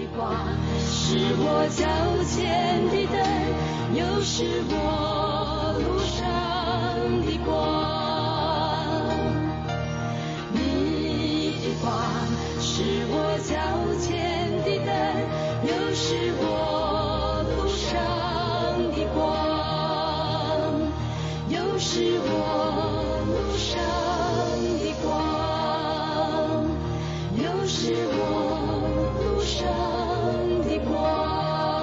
光，是我脚前的灯，又是我路上的光。你的光是我脚前的灯，又是我路上的光，又是我路上的光，又是我路上的光。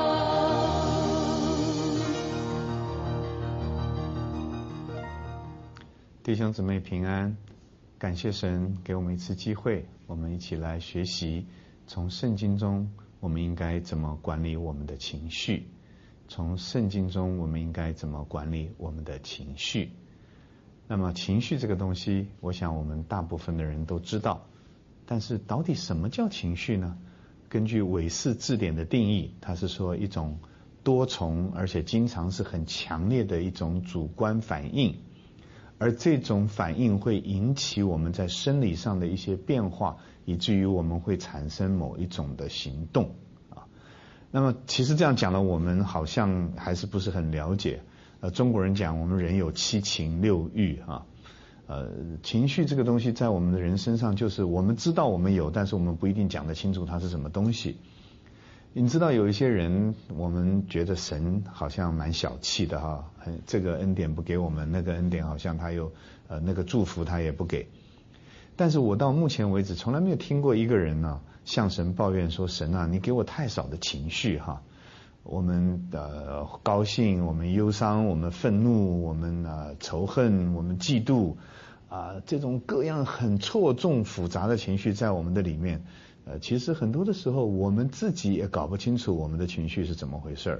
弟兄姊妹平安，感谢神给我们一次机会，我们一起来学习从圣经中我们应该怎么管理我们的情绪，从圣经中我们应该怎么管理我们的情绪。那么情绪这个东西，我想我们大部分的人都知道，但是到底什么叫情绪呢？根据韦氏字典的定义，它是说一种多重而且经常是很强烈的一种主观反应，而这种反应会引起我们在生理上的一些变化，以至于我们会产生某一种的行动啊。那么其实这样讲了，我们好像还是不是很了解。中国人讲我们人有七情六欲啊，情绪这个东西在我们的人身上，就是我们知道我们有，但是我们不一定讲得清楚它是什么东西。你知道有一些人，我们觉得神好像蛮小气的哈，这个恩典不给我们，那个恩典好像他有那个祝福他也不给。但是我到目前为止从来没有听过一个人呢向神抱怨说，神啊，你给我太少的情绪哈。我们高兴，我们忧伤，我们愤怒，我们仇恨，我们嫉妒这种各样很错综复杂的情绪在我们的里面。其实很多的时候我们自己也搞不清楚我们的情绪是怎么回事儿。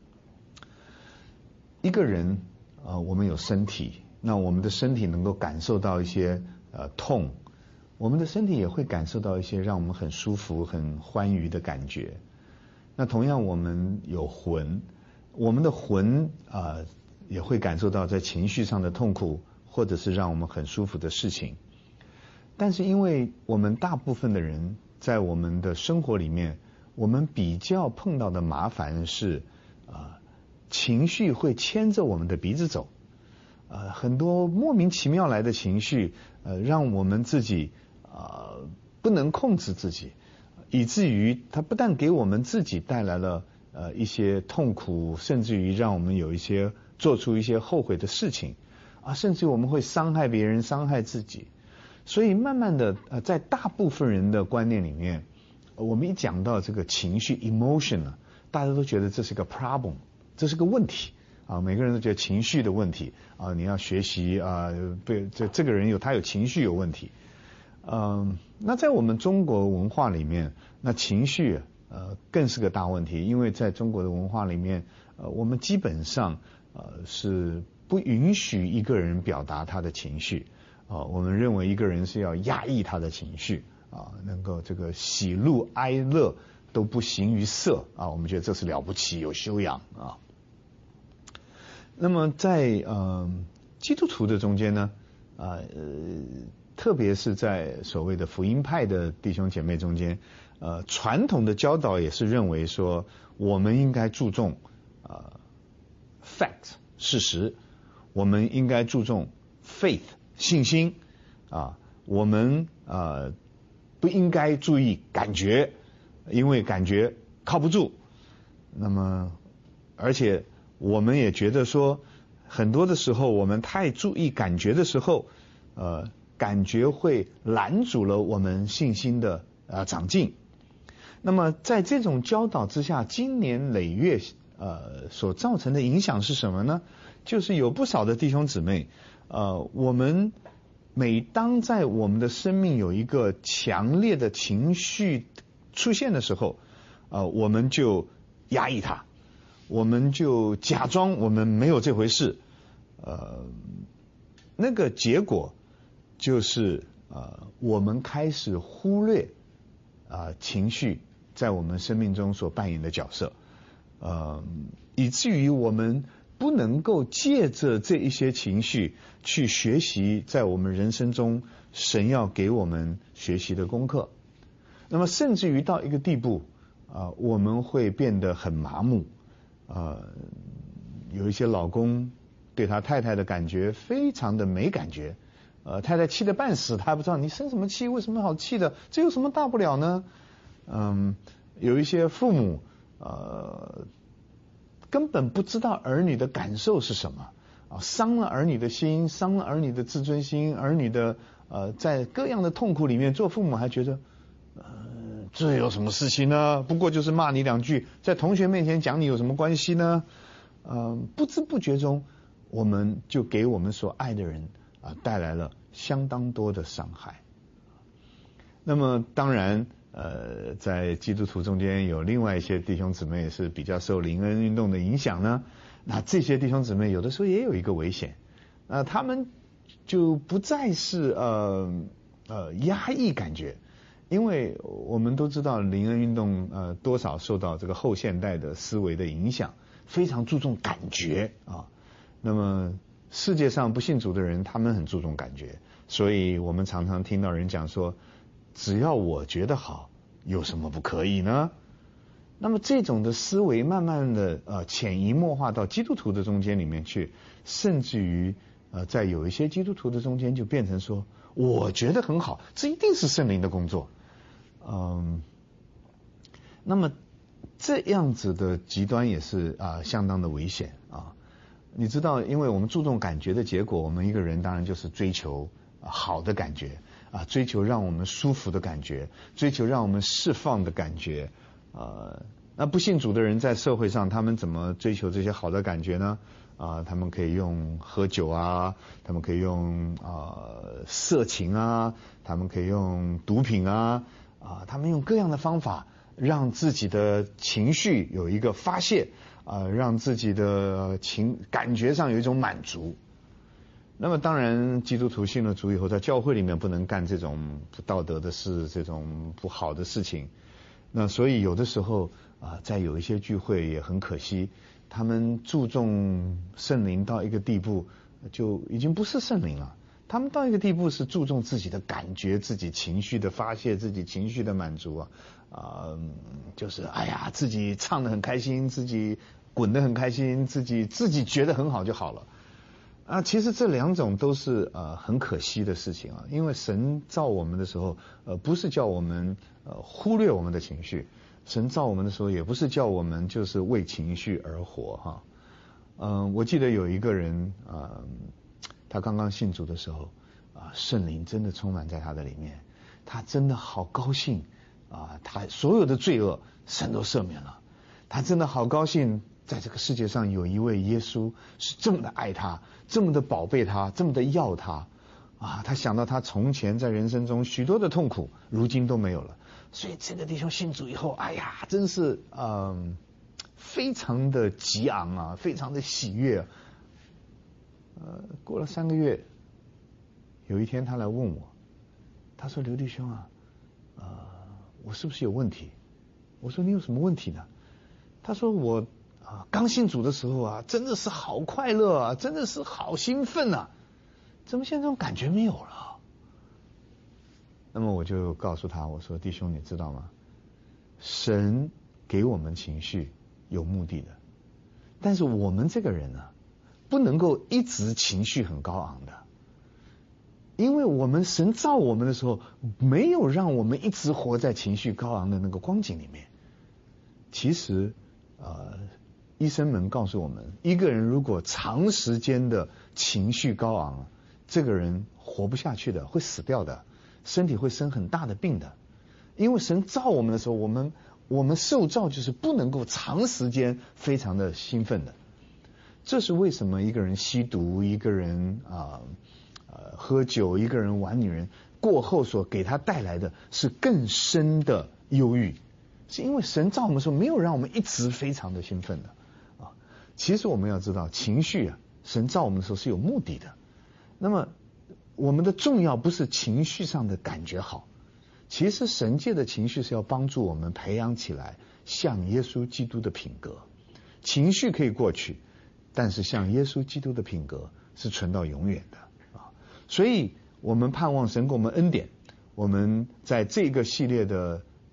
一个人我们有身体，那我们的身体能够感受到一些痛，我们的身体也会感受到一些让我们很舒服很欢愉的感觉。那同样我们有魂，我们的魂也会感受到在情绪上的痛苦，或者是让我们很舒服的事情。但是因为我们大部分的人在我们的生活里面，我们比较碰到的麻烦是情绪会牵着我们的鼻子走，很多莫名其妙来的情绪让我们自己不能控制自己，以至于它不但给我们自己带来了一些痛苦，甚至于让我们有一些做出一些后悔的事情甚至我们会伤害别人伤害自己。所以慢慢的在大部分人的观念里面，我们一讲到这个情绪 emotion 大家都觉得这是个 problem， 这是个问题每个人都觉得情绪的问题你要学习这个人他有情绪有问题。那在我们中国文化里面，那情绪更是个大问题，因为在中国的文化里面我们基本上是不允许一个人表达他的情绪我们认为一个人是要压抑他的情绪能够这个喜怒哀乐都不形于色我们觉得这是了不起有修养那么在基督徒的中间呢特别是在所谓的福音派的弟兄姐妹中间传统的教导也是认为说我们应该注重fact 事实，我们应该注重 faith 信心我们不应该注意感觉，因为感觉靠不住。那么而且我们也觉得说很多的时候我们太注意感觉的时候感觉会拦阻了我们信心的长进。那么在这种教导之下，经年累月所造成的影响是什么呢？就是有不少的弟兄姊妹我们每当在我们的生命有一个强烈的情绪出现的时候我们就压抑它，我们就假装我们没有这回事那个结果就是我们开始忽略情绪在我们生命中所扮演的角色以至于我们不能够借着这一些情绪去学习在我们人生中神要给我们学习的功课。那么甚至于到一个地步我们会变得很麻木，有一些老公对他太太的感觉非常的没感觉，太太气得半死，他还不知道你生什么气，为什么好气的，这有什么大不了呢？有一些父母根本不知道儿女的感受是什么，伤了儿女的心，伤了儿女的自尊心，儿女的在各样的痛苦里面，做父母还觉得这有什么事情呢？不过就是骂你两句，在同学面前讲你有什么关系呢？不知不觉中，我们就给我们所爱的人带来了相当多的伤害。那么当然在基督徒中间有另外一些弟兄姊妹是比较受灵恩运动的影响呢，那这些弟兄姊妹有的时候也有一个危险，他们就不再是压抑感觉，因为我们都知道灵恩运动多少受到这个后现代的思维的影响，非常注重感觉那么世界上不信主的人他们很注重感觉，所以我们常常听到人讲说，只要我觉得好，有什么不可以呢？那么这种的思维慢慢的潜移默化到基督徒的中间里面去，甚至于在有一些基督徒的中间就变成说，我觉得很好，这一定是圣灵的工作。那么这样子的极端也是相当的危险你知道，因为我们注重感觉的结果，我们一个人当然就是追求好的感觉追求让我们舒服的感觉，追求让我们释放的感觉那不信主的人在社会上他们怎么追求这些好的感觉呢？他们可以用喝酒他们可以用色情他们可以用毒品他们用各样的方法让自己的情绪有一个发泄让自己的感觉上有一种满足。那么当然基督徒信了主以后，在教会里面不能干这种不道德的事，这种不好的事情。那所以有的时候在有一些聚会也很可惜，他们注重圣灵到一个地步，就已经不是圣灵了。他们到一个地步是注重自己的感觉，自己情绪的发泄，自己情绪的满足就是自己唱得很开心，自己滚得很开心，自己觉得很好就好了其实这两种都是很可惜的事情因为神造我们的时候不是叫我们忽略我们的情绪，神造我们的时候也不是叫我们就是为情绪而活我记得有一个人他刚刚信主的时候圣灵真的充满在他的里面，他真的好高兴他所有的罪恶神都赦免了，他真的好高兴在这个世界上有一位耶稣是这么的爱他，这么的宝贝他，这么的要他他想到他从前在人生中许多的痛苦如今都没有了，所以这个弟兄信主以后真是非常的激昂非常的喜悦过了3个月，有一天他来问我，他说刘弟兄我是不是有问题？我说你有什么问题呢？他说我刚信主的时候真的是好快乐真的是好兴奋怎么现在这种感觉没有了？那么我就告诉他，我说弟兄你知道吗？神给我们情绪有目的的，但是我们这个人不能够一直情绪很高昂的，因为我们神造我们的时候没有让我们一直活在情绪高昂的那个光景里面。其实医生们告诉我们，一个人如果长时间的情绪高昂，这个人活不下去的，会死掉的，身体会生很大的病的。因为神造我们的时候，我们受造就是不能够长时间非常的兴奋的。这是为什么一个人吸毒，一个人喝酒，一个人玩女人过后所给他带来的是更深的忧郁，是因为神造我们的时候没有让我们一直非常的兴奋的其实我们要知道，情绪神造我们的时候是有目的的。那么我们的重要不是情绪上的感觉好，其实神界的情绪是要帮助我们培养起来像耶稣基督的品格。情绪可以过去，但是像耶稣基督的品格是存到永远的所以我们盼望神给我们恩典，我们在这个系列的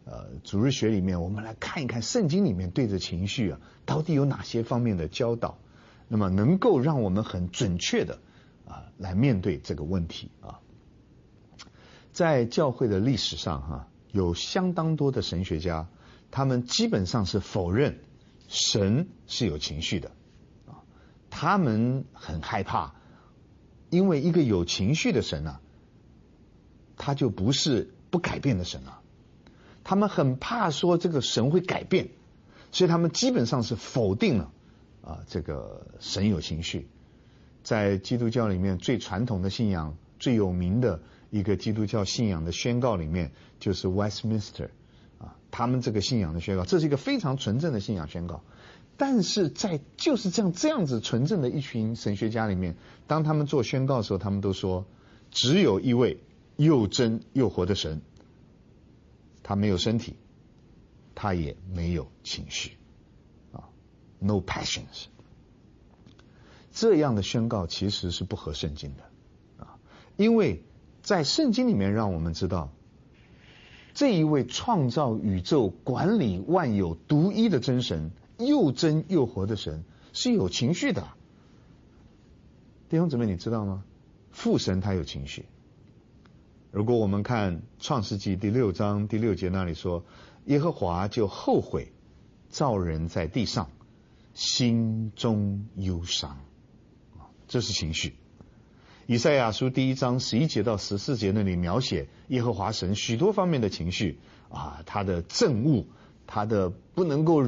主日学里面，我们来看一看圣经里面对着情绪啊，到底有哪些方面的教导，那么能够让我们很准确的来面对这个问题啊。在教会的历史上有相当多的神学家，他们基本上是否认神是有情绪的啊，他们很害怕，因为一个有情绪的神啊，他就不是不改变的神啊。他们很怕说这个神会改变，所以他们基本上是否定了这个神有情绪。在基督教里面最传统的信仰、最有名的一个基督教信仰的宣告里面，就是 Westminster 他们这个信仰的宣告，这是一个非常纯正的信仰宣告。但是在就是这样子纯正的一群神学家里面，当他们做宣告的时候，他们都说只有一位又真又活的神，他没有身体，他也没有情绪，no passions。这样的宣告其实是不合圣经的因为在圣经里面让我们知道，这一位创造宇宙、管理万有、独一的真神，又真又活的神是有情绪的。弟兄姊妹，你知道吗？父神他有情绪。如果我们看创世纪第6章第6节那里说，耶和华就后悔造人在地上，心中忧伤，这是情绪。以赛亚书第1章11节到14节那里描写耶和华神许多方面的情绪他的憎恶，他的不能够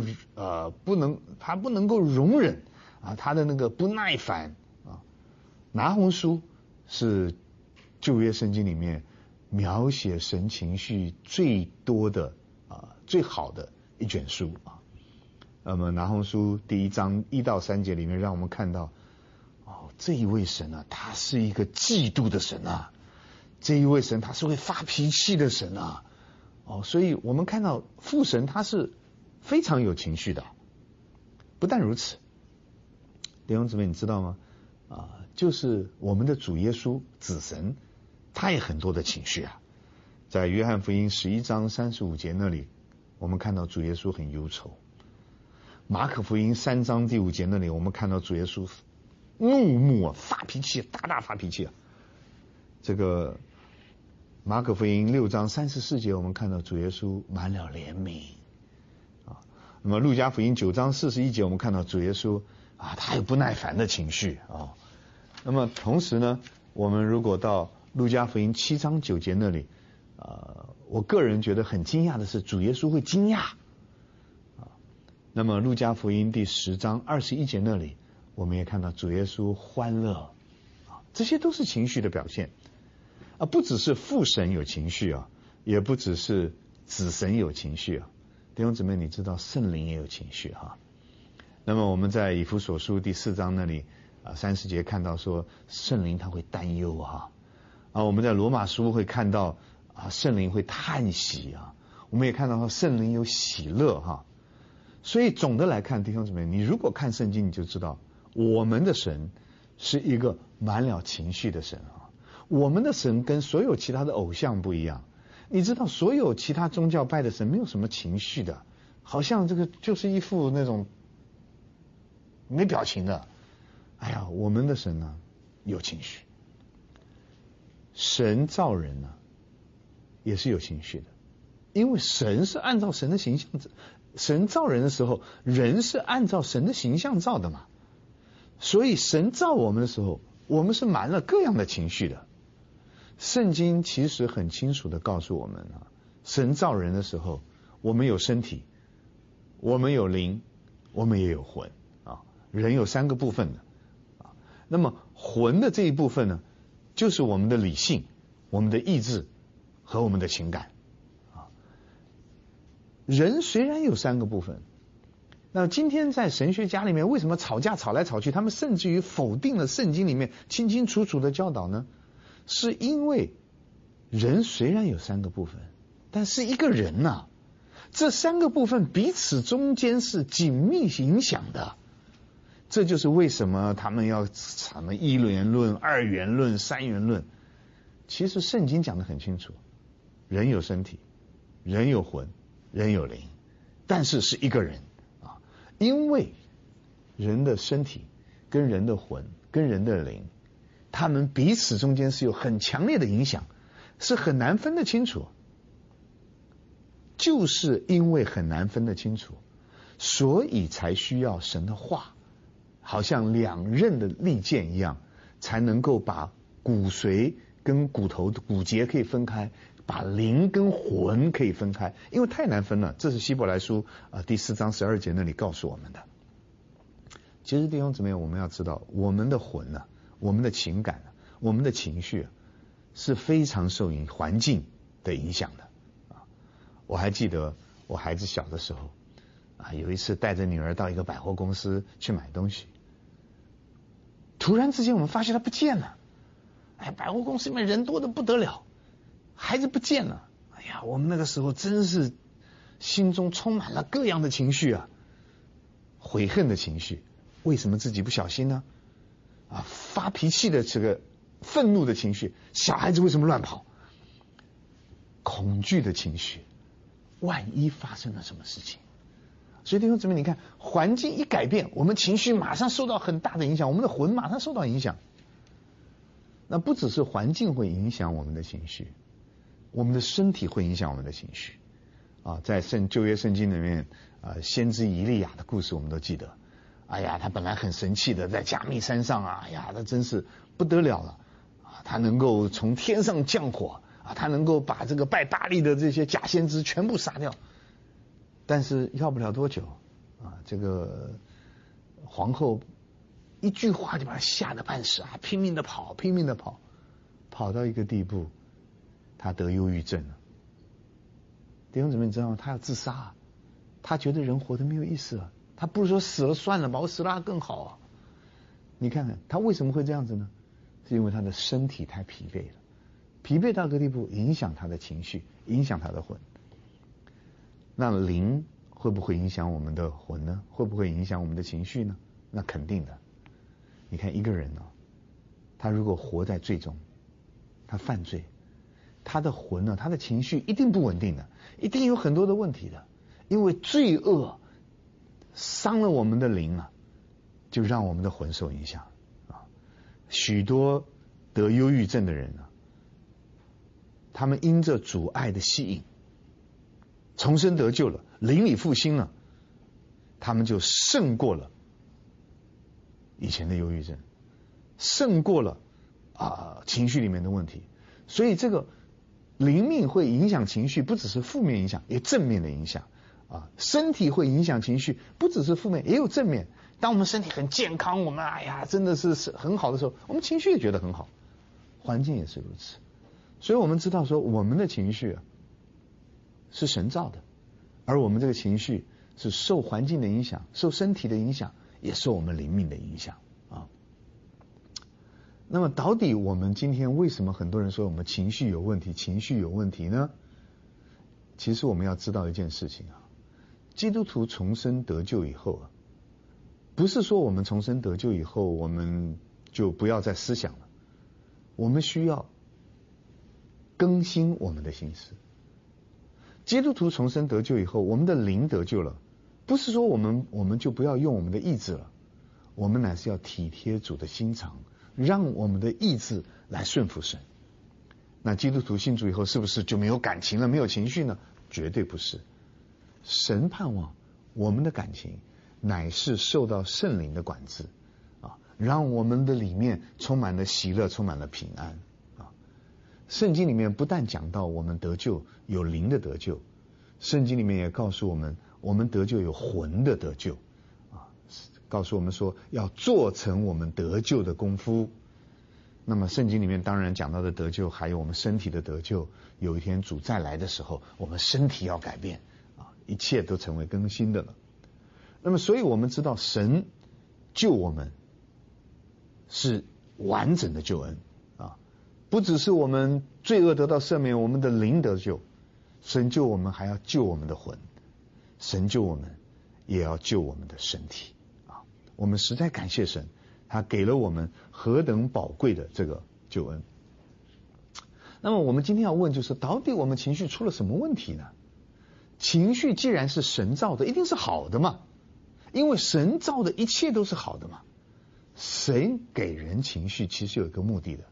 容忍他的那个不耐烦拿红书是旧约圣经里面描写神情绪最多的最好的一卷书那么拿红书第1章1到3节里面让我们看到这一位神他是一个嫉妒的神这一位神他是会发脾气的神所以我们看到父神他是非常有情绪的。不但如此，弟兄姊妹你知道吗？就是我们的主耶稣子神，他也很多的情绪在约翰福音11章35节那里，我们看到主耶稣很忧愁。马可福音3章第5节那里，我们看到主耶稣怒目发脾气，大发脾气这个马可福音6章34节，我们看到主耶稣满了怜悯那么路加福音9章41节，我们看到主耶稣他有不耐烦的情绪那么同时呢，我们如果到路加福音7章9节那里我个人觉得很惊讶的是，主耶稣会惊讶那么路加福音第10章21节那里，我们也看到主耶稣欢乐这些都是情绪的表现不只是父神有情绪也不只是子神有情绪弟兄姊妹，你知道圣灵也有情绪那么我们在以弗所书第4章那里30节看到说圣灵他会担忧我们在罗马书会看到圣灵会叹息我们也看到圣灵有喜乐所以总的来看，弟兄姊妹，你如果看圣经，你就知道我们的神是一个满了情绪的神我们的神跟所有其他的偶像不一样。你知道所有其他宗教拜的神没有什么情绪的，好像这个就是一副那种没表情的。我们的神呢有情绪。神造人呢也是有情绪的，因为神是按照神的形象，神造人的时候，人是按照神的形象造的嘛，所以神造我们的时候，我们是满了各样的情绪的。圣经其实很清楚的告诉我们神造人的时候，我们有身体，我们有灵，我们也有魂人有3个部分的那么魂的这一部分呢，就是我们的理性、我们的意志和我们的情感人虽然有3个部分，那今天在神学家里面为什么吵架吵来吵去，他们甚至于否定了圣经里面清清楚楚的教导呢？是因为人虽然有3个部分，但是一个人这3个部分彼此中间是紧密影响的。这就是为什么他们要什么一元论、二元论、三元论。其实圣经讲得很清楚，人有身体，人有魂， 人有灵，但是是一个人啊，因为人的身体跟人的魂跟人的灵，他们彼此中间是有很强烈的影响，是很难分得清楚。就是因为很难分得清楚，所以才需要神的话，好像两刃的利剑一样，才能够把骨髓跟骨头的骨节可以分开，把灵跟魂可以分开，因为太难分了。这是希伯来书第4章12节那里告诉我们的。其实弟兄姊妹，我们要知道，我们的魂呢，我们的情感呢，我们的情绪是非常受环境的影响的。我还记得我孩子小的时候有一次带着女儿到一个百货公司去买东西，突然之间我们发现她不见了。百货公司里面人多得不得了，孩子不见了。我们那个时候真是心中充满了各样的情绪啊，悔恨的情绪，为什么自己不小心呢？发脾气的这个愤怒的情绪，小孩子为什么乱跑？恐惧的情绪，万一发生了什么事情。所以弟兄姊妹，你看环境一改变，我们情绪马上受到很大的影响，我们的魂马上受到影响。那不只是环境会影响我们的情绪，我们的身体会影响我们的情绪在旧约圣经里面先知以利亚的故事我们都记得。他本来很神气的在加密山上他真是不得了了他能够从天上降火他能够把这个拜巴力的这些假先知全部杀掉。但是要不了多久这个皇后一句话就把他吓得半死拼命的跑，跑到一个地步，他得忧郁症了。弟兄姊妹，你知道吗？他要自杀他觉得人活得没有意思了，他不如说死了算了吧，我死了更好你看看他为什么会这样子呢？是因为他的身体太疲惫了，疲惫到这个地步，影响他的情绪，影响他的魂。那灵会不会影响我们的魂呢？会不会影响我们的情绪呢？那肯定的。你看一个人他如果活在罪中，他犯罪，他的魂他的情绪一定不稳定的，一定有很多的问题的。因为罪恶伤了我们的灵就让我们的魂受影响许多得忧郁症的人他们因着主爱的吸引，重生得救了，灵里复兴了，他们就胜过了以前的忧郁症，胜过了情绪里面的问题。所以这个灵命会影响情绪，不只是负面影响，也正面的影响身体会影响情绪，不只是负面，也有正面。当我们身体很健康，我们真的是很好的时候，我们情绪也觉得很好，环境也是如此。所以我们知道说，我们的情绪是神造的，而我们这个情绪是受环境的影响，受身体的影响，也受我们灵命的影响那么到底我们今天为什么很多人说我们情绪有问题，情绪有问题呢？其实我们要知道一件事情基督徒重生得救以后不是说我们重生得救以后我们就不要再思想了，我们需要更新我们的心思。基督徒重生得救以后，我们的灵得救了，不是说我们就不要用我们的意志了，我们乃是要体贴主的心肠，让我们的意志来顺服神。那基督徒信主以后是不是就没有感情了，没有情绪呢？绝对不是。神盼望我们的感情乃是受到圣灵的管制让我们的里面充满了喜乐，充满了平安圣经里面不但讲到我们得救有灵的得救，圣经里面也告诉我们，我们得救有魂的得救告诉我们说要做成我们得救的功夫。那么圣经里面当然讲到的得救还有我们身体的得救，有一天主再来的时候，我们身体要改变一切都成为更新的了。那么所以我们知道神救我们是完整的救恩不只是我们罪恶得到赦免，我们的灵得救，神救我们还要救我们的魂，神救我们也要救我们的身体我们实在感谢神，他给了我们何等宝贵的这个救恩。那么我们今天要问就是，到底我们情绪出了什么问题呢？ 情绪既然是神造的，一定是好的嘛，因为神造的一切都是好的嘛。神给人情绪其实有一个目的的，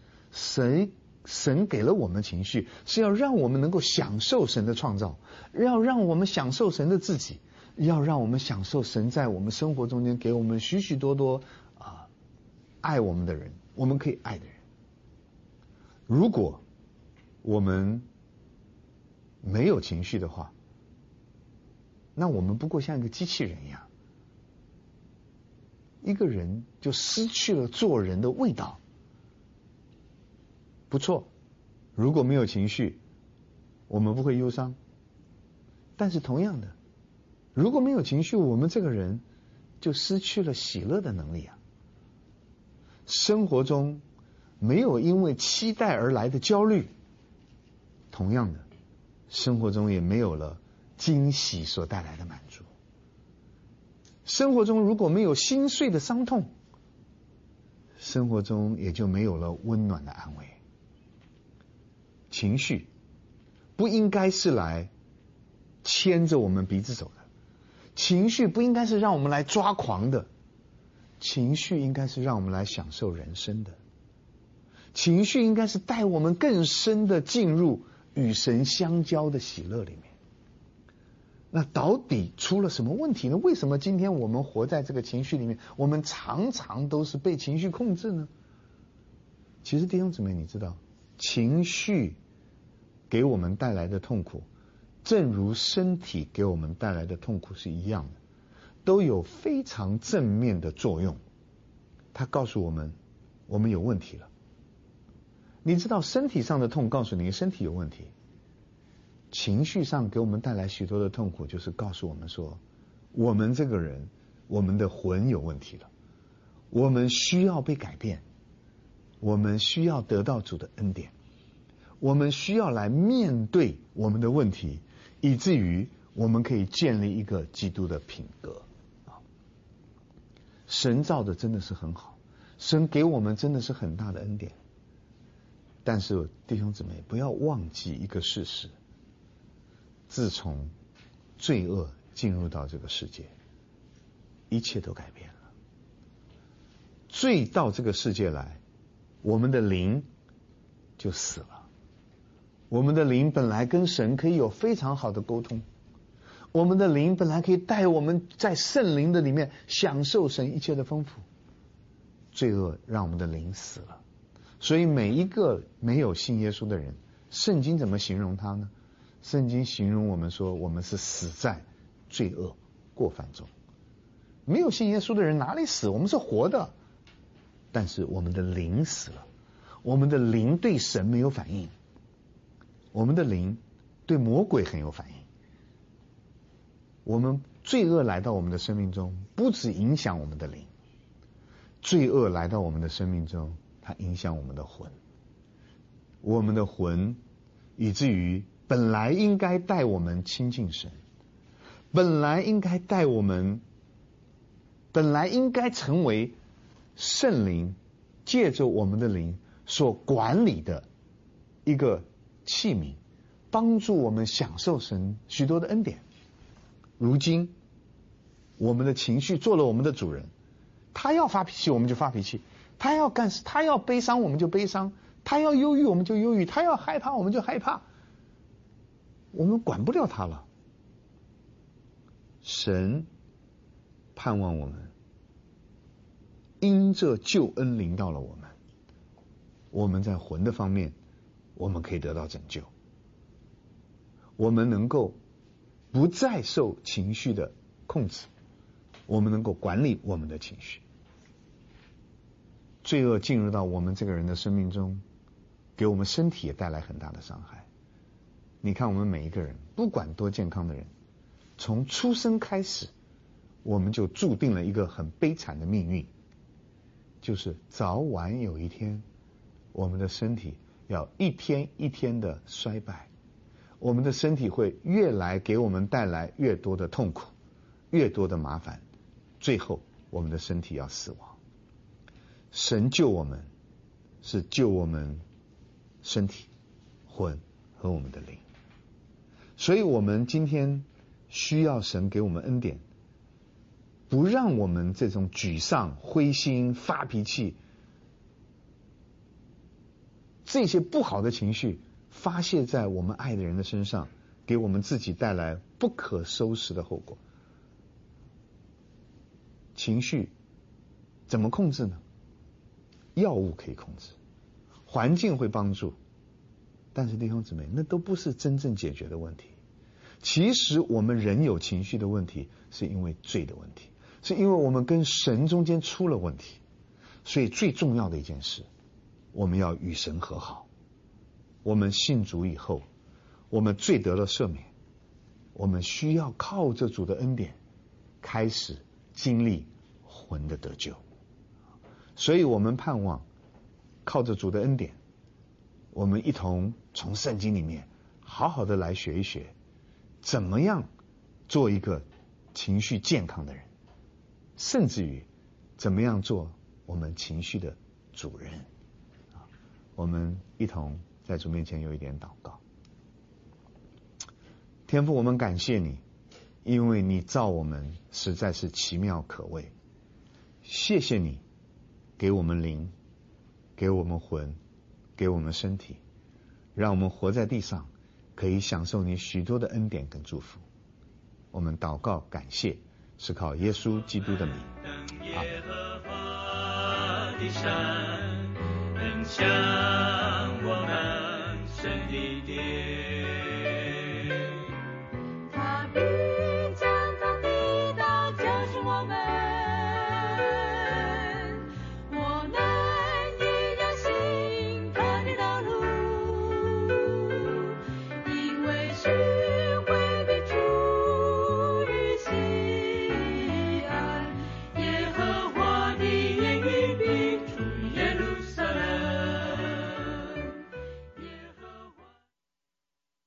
神给了我们情绪，是要让我们能够享受神的创造，要让我们享受神的自己，要让我们享受神在我们生活中间给我们许许多多爱我们的人，我们可以爱的人。如果我们没有情绪的话，那我们不过像一个机器人一样，一个人就失去了做人的味道。不错，如果没有情绪，我们不会忧伤。但是同样的，如果没有情绪，我们这个人就失去了喜乐的能力啊。生活中没有因为期待而来的焦虑，同样的，生活中也没有了惊喜所带来的满足。生活中如果没有心碎的伤痛，生活中也就没有了温暖的安慰。情绪不应该是来牵着我们鼻子走的，情绪不应该是让我们来抓狂的，情绪应该是让我们来享受人生的，情绪应该是带我们更深的进入与神相交的喜乐里面。那到底出了什么问题呢？为什么今天我们活在这个情绪里面，我们常常都是被情绪控制呢？其实弟兄姊妹，你知道，情绪给我们带来的痛苦，正如身体给我们带来的痛苦是一样的，都有非常正面的作用。它告诉我们，我们有问题了。你知道，身体上的痛告诉你身体有问题，情绪上给我们带来许多的痛苦，就是告诉我们说，我们这个人，我们的魂有问题了，我们需要被改变，我们需要得到主的恩典，我们需要来面对我们的问题，以至于我们可以建立一个基督的品格。神造的真的是很好，神给我们真的是很大的恩典。但是弟兄姊妹，不要忘记一个事实，自从罪恶进入到这个世界，一切都改变了。罪到这个世界来，我们的灵就死了。我们的灵本来跟神可以有非常好的沟通，我们的灵本来可以带我们在圣灵的里面享受神一切的丰富。罪恶让我们的灵死了。所以每一个没有信耶稣的人，圣经怎么形容他呢？圣经形容我们说，我们是死在罪恶过犯中。没有信耶稣的人哪里死？我们是活的，但是我们的灵死了，我们的灵对神没有反应，我们的灵对魔鬼很有反应。我们罪恶来到我们的生命中，不只影响我们的灵，罪恶来到我们的生命中，它影响我们的魂，我们的魂以至于本来应该带我们亲近神，本来应该带我们，本来应该成为圣灵借着我们的灵所管理的一个器皿，帮助我们享受神许多的恩典。如今我们的情绪做了我们的主人，他要发脾气我们就发脾气，他要干事，他要悲伤我们就悲伤，他要忧郁我们就忧郁，他要害怕我们就害怕，我们管不了他了。神盼望我们因这救恩临到了我们，我们在魂的方面我们可以得到拯救，我们能够不再受情绪的控制，我们能够管理我们的情绪。罪恶进入到我们这个人的生命中，给我们身体也带来很大的伤害。你看我们每一个人，不管多健康的人，从出生开始我们就注定了一个很悲惨的命运，就是早晚有一天我们的身体要一天一天的衰败，我们的身体会越来给我们带来越多的痛苦，越多的麻烦，最后我们的身体要死亡。神救我们是救我们身体、魂和我们的灵。 所以我们今天需要神给我们恩典，不让我们这种沮丧、灰心、发脾气这些不好的情绪发泄在我们爱的人的身上，给我们自己带来不可收拾的后果。情绪怎么控制呢？药物可以控制，环境会帮助，但是弟兄姊妹，那都不是真正解决的问题。其实我们人有情绪的问题，是因为罪的问题，是因为我们跟神中间出了问题。所以最重要的一件事，我们要与神和好。我们信主以后，我们罪得了赦免，我们需要靠着主的恩典开始经历魂的得救。所以我们盼望靠着主的恩典，我们一同从圣经里面好好的来学一学，怎么样做一个情绪健康的人，甚至于怎么样做我们情绪的主人。我们一同在主面前有一点祷告。天父，我们感谢你，因为你造我们实在是奇妙可畏。谢谢你给我们灵，给我们魂，给我们身体，让我们活在地上可以享受你许多的恩典跟祝福。我们祷告感谢，是靠耶稣基督的名。 耶和华的山，能像我们神的殿。